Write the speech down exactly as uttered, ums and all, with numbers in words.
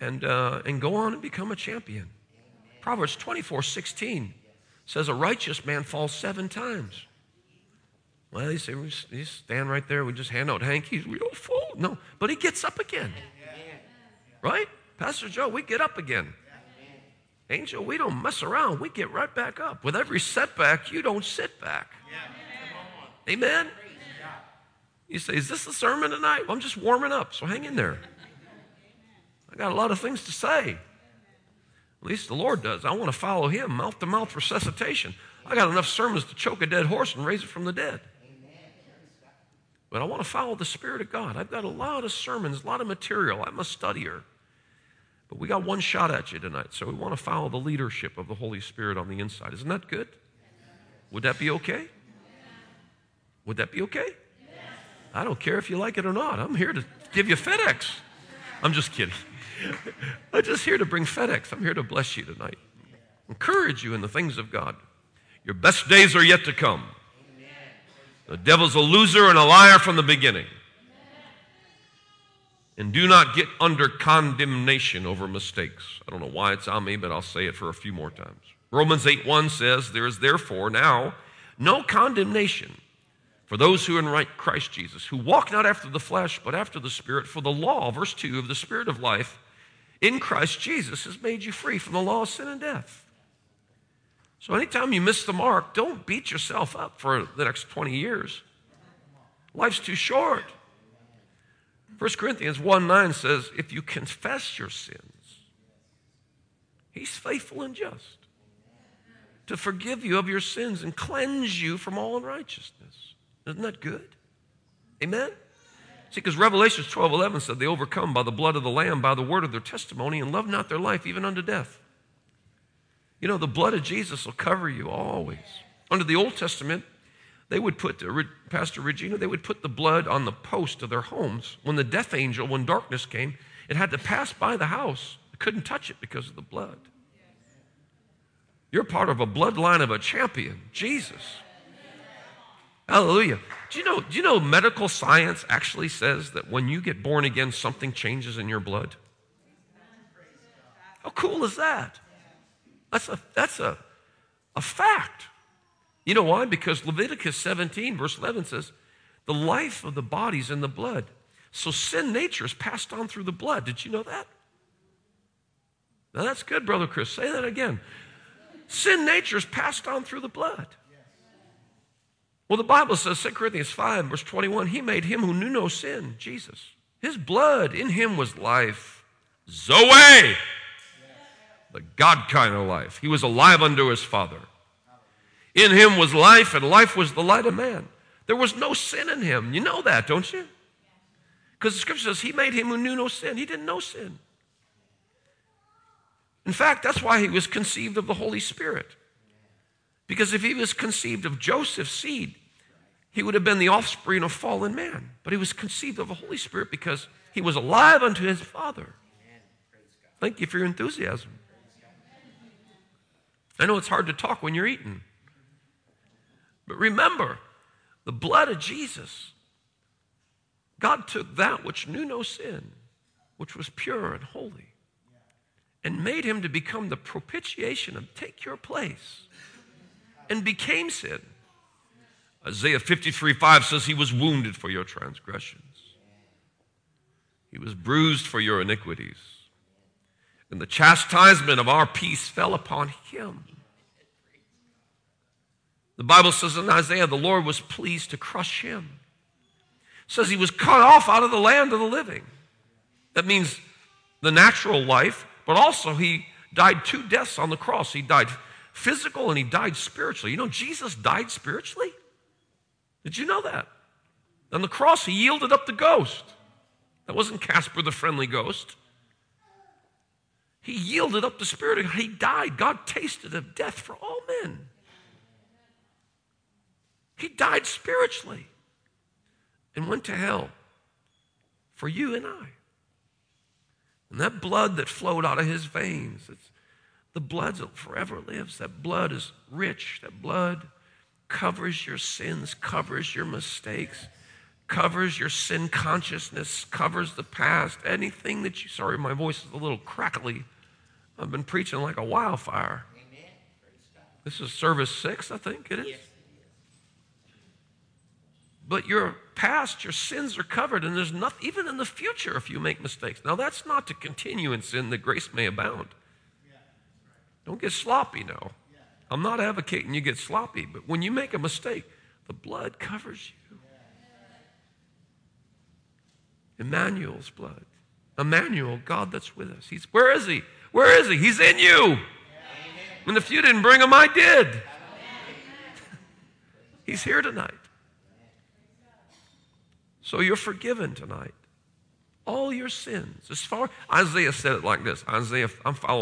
and, uh, and go on and become a champion. Proverbs twenty-four sixteen says a righteous man falls seven times. Well, you say, we just stand right there, we just hand out hankies, we don't fall. No, but he gets up again. Right? Pastor Joe, we get up again. Angel, we don't mess around. We get right back up. With every setback, you don't sit back. Amen? You say, is this the sermon tonight? Well, I'm just warming up, so hang in there. I got a lot of things to say. At least the Lord does. I want to follow him, mouth-to-mouth resuscitation. I got enough sermons to choke a dead horse and raise it from the dead. But I want to follow the Spirit of God. I've got a lot of sermons, a lot of material. I'm a studier. But we got one shot at you tonight, so we want to follow the leadership of the Holy Spirit on the inside. Isn't that good? Would that be okay? Would that be okay? I don't care if you like it or not. I'm here to give you FedEx. I'm just kidding. I'm just here to bring FedEx. I'm here to bless you tonight. Encourage you in the things of God. Your best days are yet to come. The devil's a loser and a liar from the beginning. And do not get under condemnation over mistakes. I don't know why it's on me, but I'll say it for a few more times. Romans eight one says, there is therefore now no condemnation for those who are in Christ Jesus, who walk not after the flesh, but after the Spirit. For the law, verse two, of the Spirit of life in Christ Jesus has made you free from the law of sin and death. So anytime you miss the mark, don't beat yourself up for the next twenty years. Life's too short. First Corinthians one nine says, if you confess your sins, he's faithful and just to forgive you of your sins and cleanse you from all unrighteousness. Isn't that good? Amen? See, because Revelation twelve eleven said they overcome by the blood of the Lamb, by the word of their testimony, and love not their life even unto death. You know, the blood of Jesus will cover you always. Under the Old Testament, they would put, Pastor Regina, they would put the blood on the post of their homes. When the death angel, when darkness came, it had to pass by the house. It couldn't touch it because of the blood. You're part of a bloodline of a champion, Jesus. Hallelujah. Do you know, do you know medical science actually says that when you get born again, something changes in your blood? How cool is that? That's a, that's a, a fact. You know why? Because Leviticus seventeen, verse eleven says, the life of the body's in the blood. So sin nature is passed on through the blood. Did you know that? Now that's good, Brother Chris. Say that again. Sin nature is passed on through the blood. Well, the Bible says, Second Corinthians five, verse twenty-one, he made him who knew no sin, Jesus. His blood in him was life. Zoe! The God kind of life. He was alive unto his Father. In him was life, and life was the light of man. There was no sin in him. You know that, don't you? Because the scripture says he made him who knew no sin. He didn't know sin. In fact, that's why he was conceived of the Holy Spirit. Because if he was conceived of Joseph's seed, he would have been the offspring of fallen man. But he was conceived of the Holy Spirit because he was alive unto his Father. Thank you for your enthusiasm. I know it's hard to talk when you're eating. But remember, the blood of Jesus, God took that which knew no sin, which was pure and holy, and made him to become the propitiation and take your place, and became sin. Isaiah fifty-three five says he was wounded for your transgressions. He was bruised for your iniquities. And the chastisement of our peace fell upon him. The Bible says in Isaiah, the Lord was pleased to crush him. It says he was cut off out of the land of the living. That means the natural life, but also he died two deaths on the cross. He died physical and he died spiritually. You know, Jesus died spiritually? Did you know that? On the cross, he yielded up the ghost. That wasn't Casper the Friendly Ghost. He yielded up the Spirit. He died. God tasted of death for all men. He died spiritually and went to hell for you and I. And that blood that flowed out of his veins, it's the blood that forever lives. That blood is rich. That blood covers your sins, covers your mistakes, covers your sin consciousness, covers the past, anything that you, sorry, my voice is a little crackly. I've been preaching like a wildfire. Amen. Praise God. This is service six, I think it is. Yes, it is. But your past, your sins are covered, and there's nothing, even in the future, if you make mistakes. Now, that's not to continue in sin that grace may abound. Don't get sloppy now. I'm not advocating you get sloppy, but when you make a mistake, the blood covers you. Emmanuel's blood. Emmanuel, God that's with us. He's, where is he? Where is he? He's in you. Amen. And if you didn't bring him, I did. He's here tonight. So you're forgiven tonight. All your sins. As far, Isaiah said it like this. Isaiah, I'm following.